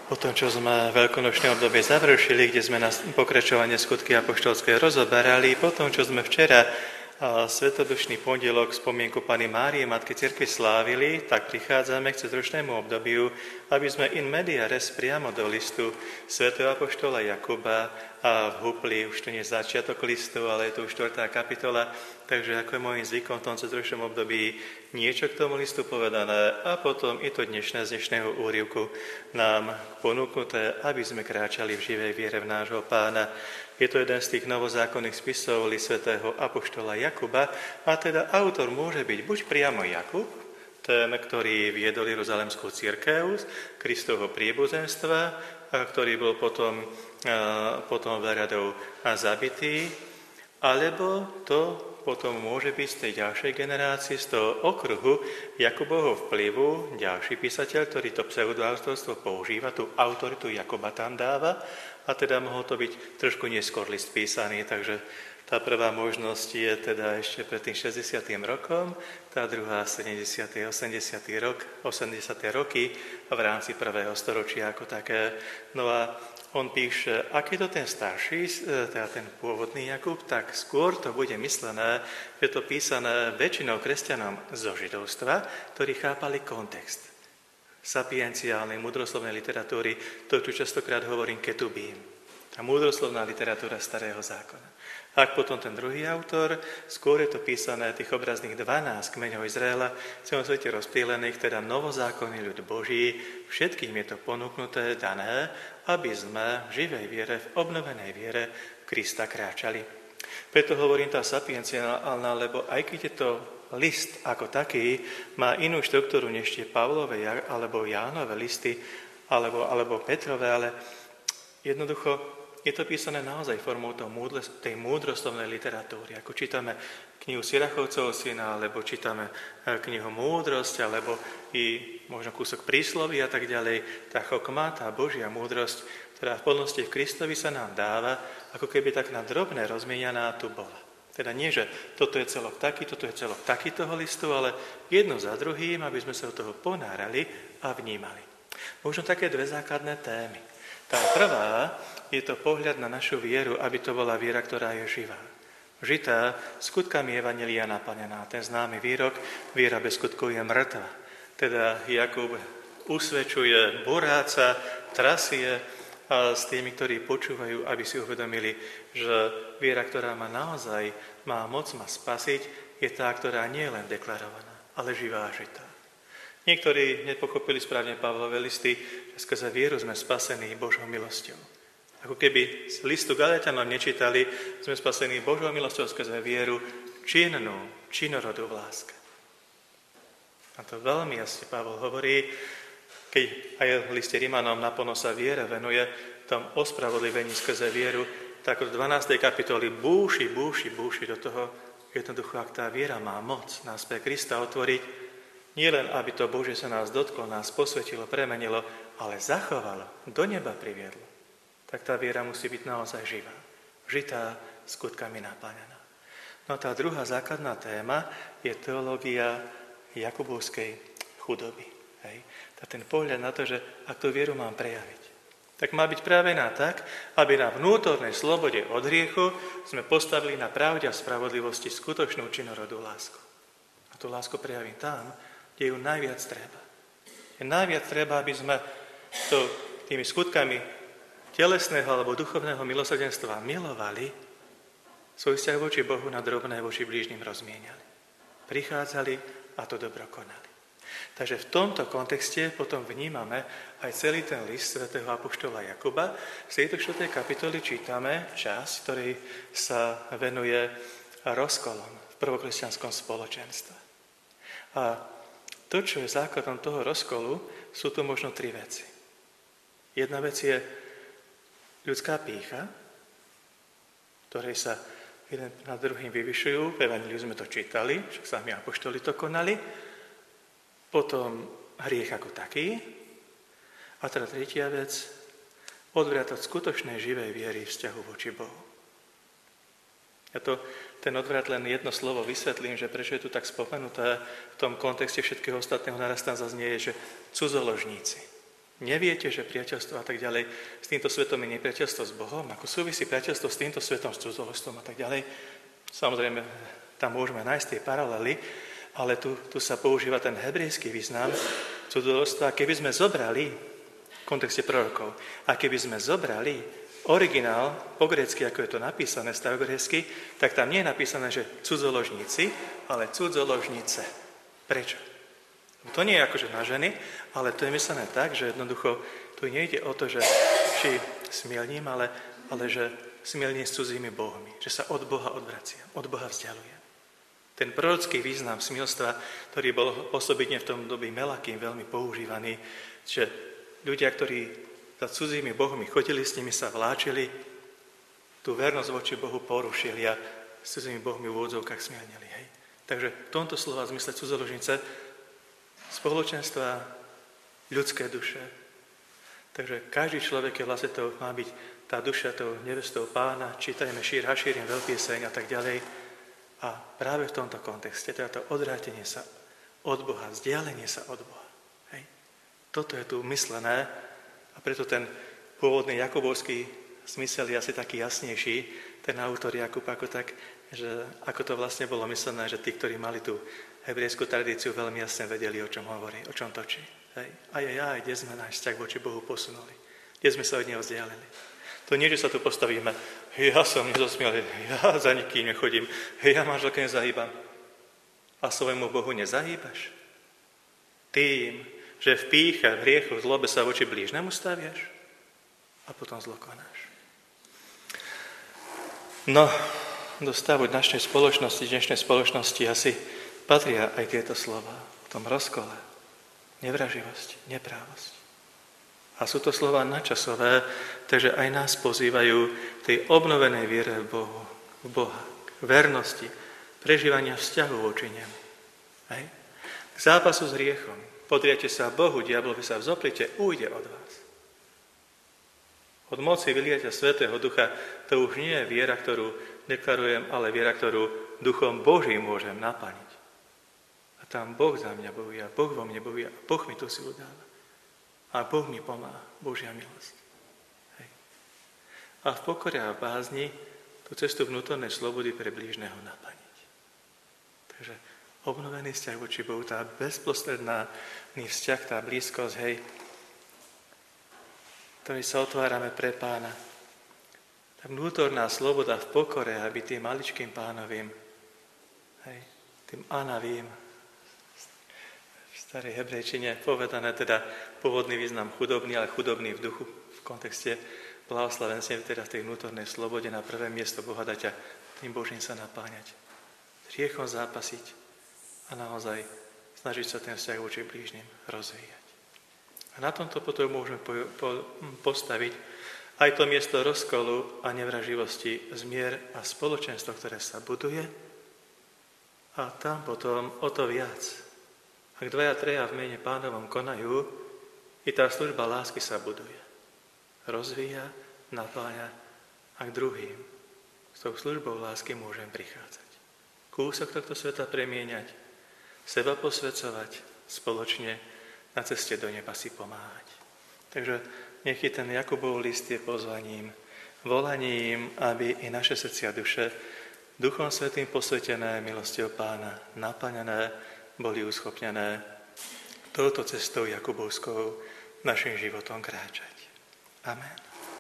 Po tom, čo sme veľkonočné obdobie završili, kde sme na pokračovanie skutky apoštolské rozoberali, po tom, čo sme včera svetodušný pondelok spomienku Panny Márie, Matky cirkvi slávili, tak prichádzame k cezročnému obdobiu, aby sme in media res priamo do listu svätého apoštola Jakuba a vhupli, už to nie je začiatok listu, ale je to už 4. kapitola, takže ako je môjim zvykom v tom cezročnom období niečo k tomu listu povedané a potom i to dnešné z dnešného úryvku nám ponúknuté, aby sme kráčali v živej viere v nášho Pána. Je to jeden z tých novozákonných spisov svätého apoštola Jakuba a teda autor môže byť buď priamo Jakub, ten, ktorý viedol Jeruzalemskú cirkev z Kristovho príbuzenstva, a ktorý bol potom Herodom zabitý, alebo to potom môže byť z tej ďalšej generácie, z toho okruhu Jakubovho vplyvu, ďalší písateľ, ktorý to pseudoautorstvo používa, tú autoritu Jakuba tam dáva, a teda mohol to byť trošku neskôr list písaný, takže tá prvá možnosť je teda ešte pred tým 60. rokom, tá druhá 70. 80. roky v rámci prvého storočia ako také. No a on píše, ak je to ten starší, teda ten pôvodný Jakub, tak skôr to bude myslené, že to písané väčšinou kresťanom zo židovstva, ktorí chápali kontext sapienciálnej, múdroslovnej literatúry, to, čo častokrát hovorím ketubím, tá múdroslovná literatúra Starého zákona. Ak potom ten druhý autor, skôr je to písané tých obrazných 12 kmeňov Izraela, v celom svete rozptýlených, teda novozákonný ľud Boží, všetkým je to ponúknuté, dané, aby sme v živej viere, v obnovenej viere Krista kráčali. Preto hovorím tá sapienciálna, lebo aj keď je to list ako taký, má inú štruktúru než tie Pavlové alebo Jánove listy, alebo Petrové, ale jednoducho je to písané naozaj formou tej múdroslovnej literatúry. Ako čítame knihu Sirachovcovho syna, alebo čítame knihu Múdrosť, alebo i možno kúsok prísloví a tak ďalej. Tá chokma, tá Božia múdrosť, ktorá v plnosti v Kristovi sa nám dáva, ako keby tak na drobné rozmienianá tu bola. Teda nie, že toto je celok taký, toto je celok taký toho listu, ale jedno za druhým, aby sme sa od toho ponárali a vnímali. Možno také dve základné témy. Tá prvá je to pohľad na našu vieru, aby to bola viera, ktorá je živá. Žitá, skutkami evanjelia naplnená. Ten známy výrok, viera bez skutkov je mŕtva. Teda Jakub usvedčuje, boráca, trasie a s tými, ktorí počúvajú, aby si uvedomili, že viera, ktorá má moc ma spasiť, je tá, ktorá nie je len deklarovaná, ale živá a žitá. Niektorí nepochopili správne Pavlové listy, že skrze vieru sme spasení Božou milosťou. Ako keby z listu Galatianom nečítali, sme spasení Božou milosťou skrze vieru činnú, činorodú v láske. A to veľmi jasne Pavol hovorí, keď aj v liste Rimanom naplno sa viere venuje tom ospravodlivení skrze vieru, tak od 12. kapitoly búši do toho, jednoducho, ak tá viera má moc nás pre Krista otvoriť, nie len aby to Bože sa nás dotklo, nás posvetilo, premenilo, ale zachovalo, do neba priviedlo, tak tá viera musí byť naozaj živá, žitá, skutkami naplnená. No a tá druhá základná téma je teológia jakubovskej chudoby. Hej. Ten pohľad na to, že ak tú vieru mám prejaviť, tak má byť právená tak, aby na vnútornej slobode od hriechu sme postavili na pravde a spravodlivosti skutočnú činorodú lásku. A tú lásku prejavím tam, kde ju najviac treba. Je najviac treba, aby sme to tými skutkami telesného alebo duchovného milosrdenstva milovali, svoj vzťah voči Bohu na drobné voči blížnym rozmieniali. Prichádzali a to dobro konali. Takže v tomto kontexte potom vnímame aj celý ten list svätého apoštola Jakuba. Z tejto 4. kapitoly čítame časť, ktorej sa venuje rozkolom v prvokresťanskom spoločenstve. A to, čo je základom toho rozkolu, sú tu možno 3 veci. Jedna vec je ľudská pýcha, ktorej sa jeden nad druhým vyvyšujú. V Evanjeliu sme to čítali, však sami apoštoli to konali. Potom hriech ako taký. A teda tretia vec, odvrat od skutočnej živej viery vzťahu voči Bohu. Ja ten odvrat len jedno slovo vysvetlím, že prečo je tu tak spomenuté v tom kontexte všetkého ostatného naraz tam zaznie, že cudzoložníci. Neviete, že priateľstvo a tak ďalej s týmto svetom je nepriateľstvo s Bohom? Ako súvisí priateľstvo s týmto svetom, s cudzoložstvom a tak ďalej? Samozrejme, tam môžeme nájsť tie paralely, ale tu sa používa ten hebrejský význam cudzoložstva. Keby sme zobrali, v kontexte prorokov, a keby sme zobrali originál po grécky, ako je to napísané starogrécky, tak tam nie je napísané, že cudzoložníci, ale cudzoložnice. Prečo? To nie je akože na ženy, ale to je myslené tak, že jednoducho tu nejde o to, že či smilním, ale že smilním s cudzými bohmi, že sa od Boha odvracia, od Boha vzdialuje. Ten prorocký význam smilstva, ktorý bol osobitne v tom dobe Melakým veľmi používaný, že ľudia, ktorí za cudzými bohmi chodili, s nimi sa vláčili, tú vernosť voči Bohu porušili a s cudzými bohmi v úvodzovkách smilnili. Hej. Takže v tomto slova zmysle cudzoložnice spoločenstva, ľudské duše. Takže každý človek je vlastne to, má byť tá duša tou nevestou Pána, čítajme Šír Hašírim, veľpieseň a tak ďalej. A práve v tomto kontexte, teda to odvrátenie sa od Boha, vzdialenie sa od Boha. Hej. Toto je tu myslené a preto ten pôvodný jakubovský zmysel je asi taký jasnejší, ten autor Jakub ako tak, že ako to vlastne bolo myslené, že tí, ktorí mali tú hebrejskú tradíciu, veľmi jasne vedeli, o čom hovorí, o čom točí. Hej. Aj, kde sme náš vzťah voči Bohu posunuli, kde sme sa od Neho vzdialili. To nie, že sa tu postavíme, ja som nezosmielý, ja za nikým nechodím, ja manželke nezahýbam. A svojmu Bohu nezahýbaš? Tým, že v pýche, v hriechu, v zlobe sa voči blížnemu staviaš a potom zlo konáš. No, do stavu dnešnej spoločnosti asi patria aj tieto slova v tom rozkole. Nevraživosť, neprávosť. A sú to slova nadčasové, takže aj nás pozývajú tej obnovenej viere v Boha, k vernosti, prežívania vzťahu voči nemu. Hej. K zápasu s hriechom. Podriate sa Bohu, diablovi sa vzoplite, ujde od vás. Od moci vyliatia Svätého Ducha to už nie je viera, ktorú deklarujem, ale viera, ktorú Duchom Božím môžem naplniť. A tam Boh za mňa bojuje, a Boh vo mne bojuje, a Boh mi tú silu dáva. A Boh mi pomáha, Božia milosť. Hej. A v pokore a v bázni tú cestu vnútornej slobody pre blížneho naplniť. Takže obnovený vzťah voči Bohu, tá bezprostredný vzťah, tá blízkosť, hej, ktorý sa otvárame pre Pána. Tá vnútorná sloboda v pokore, aby tým maličkým Pánovým, hej, tým Anavým, v starej hebrejčine povedané, teda pôvodný význam chudobný, ale chudobný v duchu, v kontexte blahoslavenstiev, teda v tej vnútornej slobode na prvé miesto Boha dať a tým Božím sa napáňať. S hriechom zápasiť a naozaj snažiť sa ten vzťah voči blížnym rozvíjať. A na tomto potom môžeme postaviť aj to miesto rozkolu a nevraživosti, zmier a spoločenstvo, ktoré sa buduje. A tam potom o to viac. Ak 2-3 v mene Pánovom konajú, i tá služba lásky sa buduje. Rozvíja, napája a k druhým. S tou službou lásky môžem prichádzať. Kúsok tohto sveta premieňať, seba posvedzovať, spoločne na ceste do neba si pomáhať. Takže nech je ten Jakubov list je pozvaním, volaním, aby i naše srdcia a duše Duchom Svätým posvetené milosťou Pána, naplnené, boli uschopnené touto cestou Jakubovskou našim životom kráčať. Amen.